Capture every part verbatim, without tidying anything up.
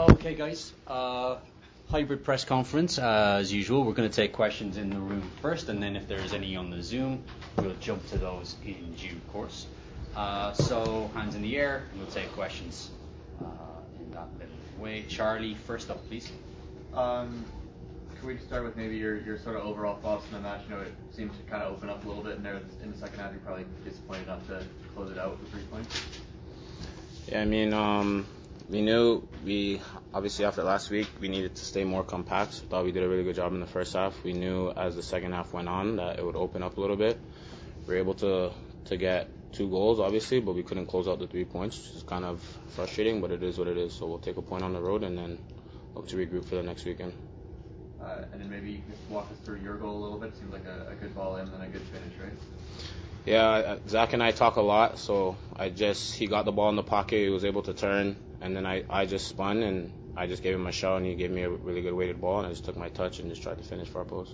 Okay, guys. Uh, hybrid press conference, uh, as usual. We're going to take questions in the room first, and then if there's any on the Zoom, we'll jump to those in due course. Uh, so, hands in the air, and we'll take questions uh, in that little way. Charlie, first up, please. Um, can we start with maybe your, your sort of overall thoughts on the match? You know, it seemed to kind of open up a little bit, and there in the second half, you're probably disappointed not to close it out with three points. Yeah, I mean, um, we knew we obviously after last week we needed to stay more compact. So thought we did a really good job in the first half. We knew as the second half went on that it would open up a little bit. We were able to to get two goals, obviously, but we couldn't close out the three points, which is kind of frustrating. But it is what it is. So we'll take a point on the road and then look to regroup for the next weekend. Uh, and then maybe you can just walk us through your goal a little bit. Seems like a, a good ball in and a good finish, right? Yeah, Zach and I talk a lot, so I just, he got the ball in the pocket, he was able to turn, and then I, I just spun, and I just gave him a shot, and he gave me a really good weighted ball, and I just took my touch and just tried to finish far post.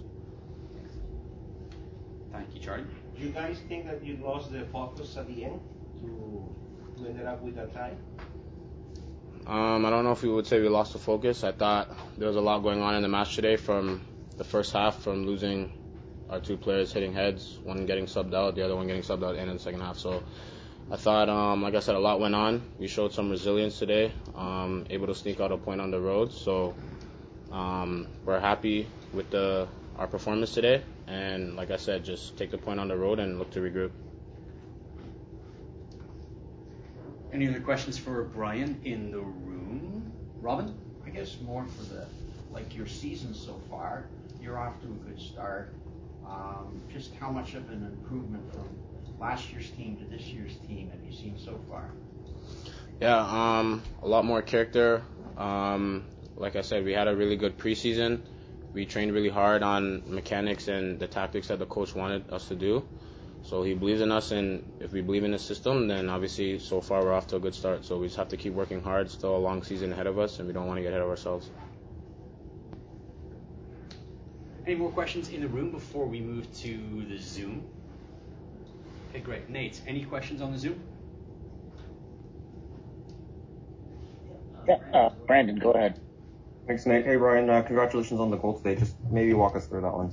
Thank you, Charlie. Do you guys think that you lost the focus at the end to, to end up with a tie? Um, I don't know if we would say we lost the focus. I thought there was a lot going on in the match today from the first half, from losing our two players hitting heads, one getting subbed out, the other one getting subbed out in the second half. So I thought, um, like I said, a lot went on. We showed some resilience today, um, able to sneak out a point on the road. So um, we're happy with the our performance today. And like I said, just take the point on the road and look to regroup. Any other questions for Brian in the room? Robin? I guess more for the, like your season so far, you're off to a good start. Um, just how much of an improvement from last year's team to this year's team have you seen so far? Yeah, um, a lot more character. Um, like I said, we had a really good preseason. We trained really hard on mechanics and the tactics that the coach wanted us to do. So he believes in us, and if we believe in the system, then obviously so far we're off to a good start. So we just have to keep working hard. Still a long season ahead of us, and we don't want to get ahead of ourselves. Any more questions in the room before we move to the Zoom? Okay, great. Nate, any questions on the Zoom? Yeah, uh, Brandon, go ahead. Thanks, Nate. Hey, Brian, uh, congratulations on the goal today. Just maybe walk us through that one.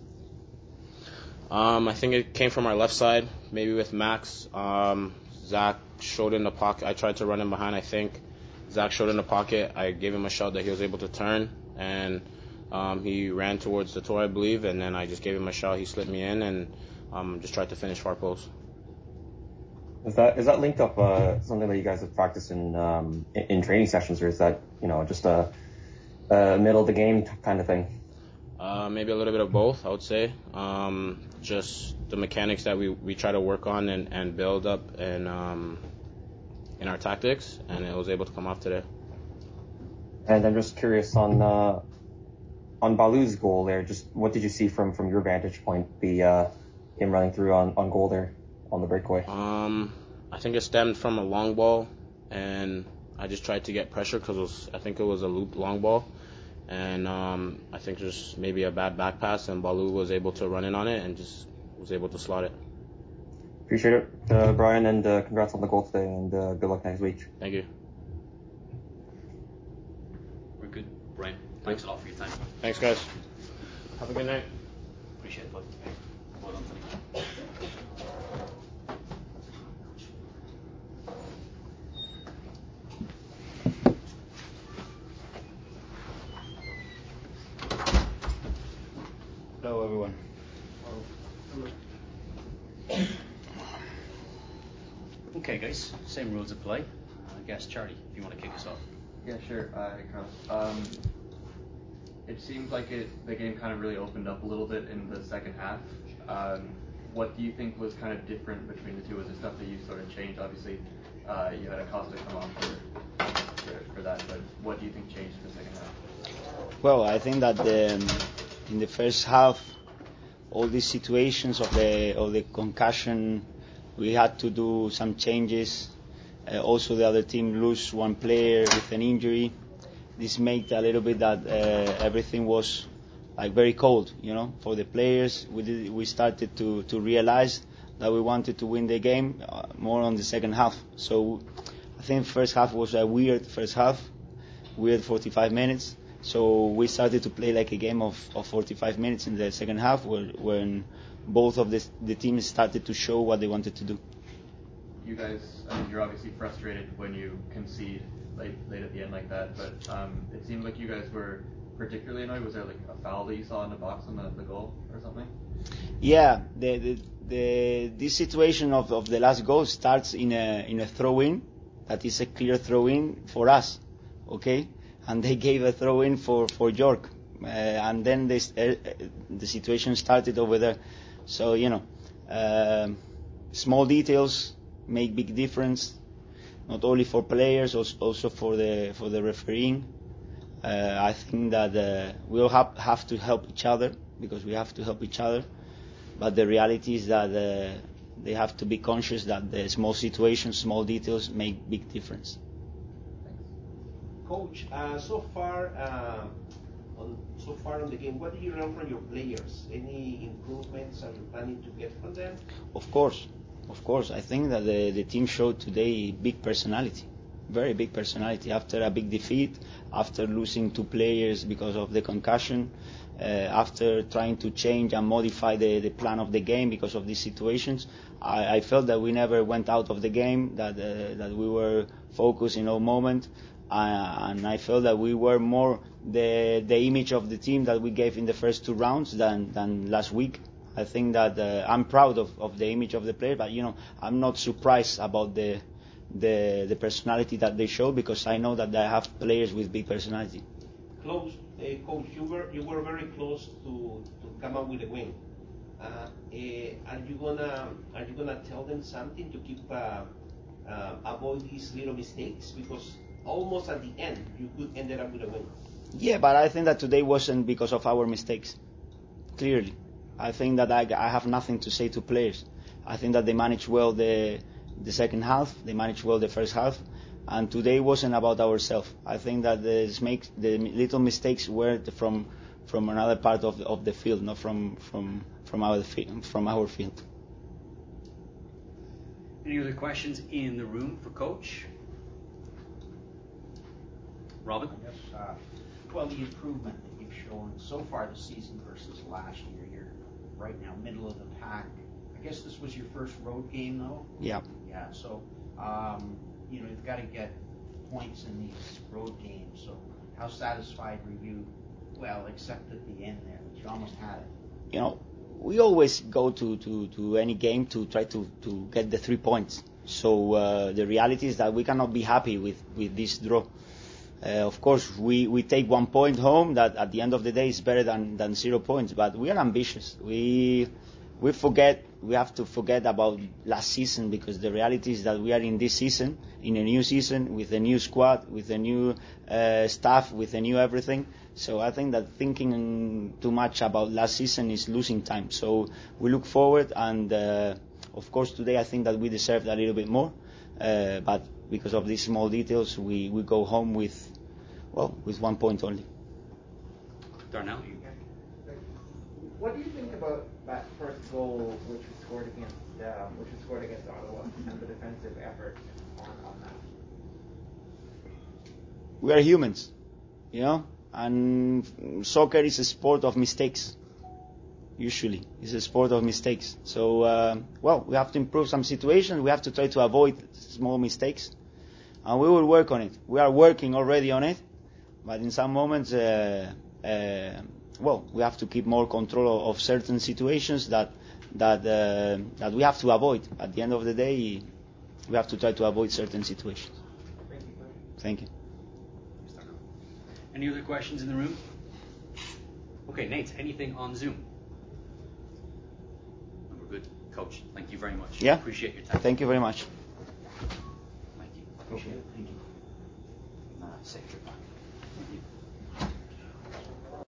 Um, I think it came from our left side, maybe with Max. Um, Zach showed in the pocket. I tried to run him behind, I think. Zach showed in the pocket. I gave him a shot that he was able to turn, and um, he ran towards the toe, I believe, and then I just gave him a shot. He slipped me in, and um, just tried to finish far post. Is that is that linked up uh, something that you guys have practiced in um, in, in training sessions, or is that you know just a, a middle of the game kind of thing? Uh, maybe a little bit of both, I would say. Um, just the mechanics that we, we try to work on and, and build up in, um, in our tactics, and it was able to come off today. And I'm just curious on uh, on Balou's goal there. Just what did you see from, from your vantage point, the uh, him running through on, on goal there on the breakaway? Um, I think it stemmed from a long ball, and I just tried to get pressure because I think it was a loop long ball. And um, I think just maybe a bad back pass, and Balou was able to run in on it and just was able to slot it. Appreciate it, uh, Brian, and uh, congrats on the goal today, and uh, good luck next week. Thank you. We're good, Brian. Thanks a lot for your time. Thanks, guys. Have a good night. Appreciate it, bud. Well done today. Hello, everyone. Okay, guys, same rules apply. I guess, Charlie, if you want to kick us off. Yeah, sure. Uh, hey, Carlos. Um, it seems like it the game kind of really opened up a little bit in the second half. Um, what do you think was kind of different between the two? Was there stuff that you sort of changed? Obviously, uh, you had Acosta come on for, for for that, but what do you think changed in the second half? Well, I think that the, in the first half, all these situations of the of the concussion, we had to do some changes. Uh, also, the other team lose one player with an injury. This made a little bit that uh, everything was like very cold, you know, for the players. We did, we started to, to realize that we wanted to win the game uh, more on the second half. So I think first half was a weird first half. weird forty-five minutes. So we started to play like a game of, of forty-five minutes in the second half, where, when both of the, the teams started to show what they wanted to do. You guys, I mean, you're obviously frustrated when you concede late, late at the end like that, but um, it seemed like you guys were particularly annoyed. Was there like a foul that you saw in the box on the, the goal or something? Yeah, the, the, the this situation of, of the last goal starts in a in a throw-in that is a clear throw-in for us, okay? And they gave a throw-in for for York, uh, and then this, uh, the situation started over there. So you know, uh, small details make big difference, not only for players, also for the for the refereeing. Uh, I think that uh, we'll have, have to help each other, because we have to help each other. But the reality is that uh, they have to be conscious that the small situations, small details make big difference. Coach, uh, so far, uh, on, so far on the game, what do you learn from your players? Any improvements are you planning to get from them? Of course, of course. I think that the, the team showed today big personality, very big personality. After a big defeat, after losing two players because of the concussion, uh, after trying to change and modify the, the plan of the game because of these situations, I, I felt that we never went out of the game, that uh, that we were focused in all moment. Uh, and I felt that we were more the the image of the team that we gave in the first two rounds than, than last week. I think that uh, I'm proud of, of the image of the player, but you know, I'm not surprised about the the the personality that they show, because I know that they have players with big personality. Close, uh, Coach, you were you were very close to, to come up with a win. Uh, uh, are you gonna are you gonna tell them something to keep uh, uh, avoid these little mistakes, because almost at the end you could end up with a win? Yeah, but I think that today wasn't because of our mistakes. Clearly, I think that I, I have nothing to say to players. I think that they managed well the the second half, they managed well the first half, and today wasn't about ourselves. I think that the, make, the little mistakes were from from another part of the, of the field, not from from from our from our field. Any other questions in the room for Coach? Robin? Yes. Uh, well, the improvement that you've shown so far this season versus last year, you're right now middle of the pack. I guess this was your first road game, though? Yeah. Yeah, so, um, you know, you've got to get points in these road games. So how satisfied were you, well, except at the end there, but you almost had it? You know, we always go to, to, to any game to try to, to get the three points. So uh, the reality is that we cannot be happy with, with this draw. Uh, of course, we, we take one point home that at the end of the day is better than, than zero points, but we are ambitious. We we forget, we have to forget about last season, because the reality is that we are in this season, in a new season, with a new squad, with a new uh, staff, with a new everything. So I think that thinking too much about last season is losing time. So we look forward, and uh, of course today I think that we deserved a little bit more, uh, but because of these small details, we, we go home with, well, with one point only. Darnell, you. What do you think about that first goal, which was scored against, um, which was scored against Ottawa, and the defensive effort on, on that? We are humans, you know, and soccer is a sport of mistakes. Usually, it's a sport of mistakes. So, uh, well, we have to improve some situations. We have to try to avoid small mistakes, and we will work on it. We are working already on it, but in some moments, uh, uh, well, we have to keep more control of certain situations that that uh, that we have to avoid. At the end of the day, we have to try to avoid certain situations. Thank you. Thank you. Any other questions in the room? Okay, Nate, anything on Zoom? We're good. Coach, thank you very much. Yeah. Appreciate your time. Thank you very much. Thank you. Appreciate it. Thank you. Uh, safe trip back. Thank you.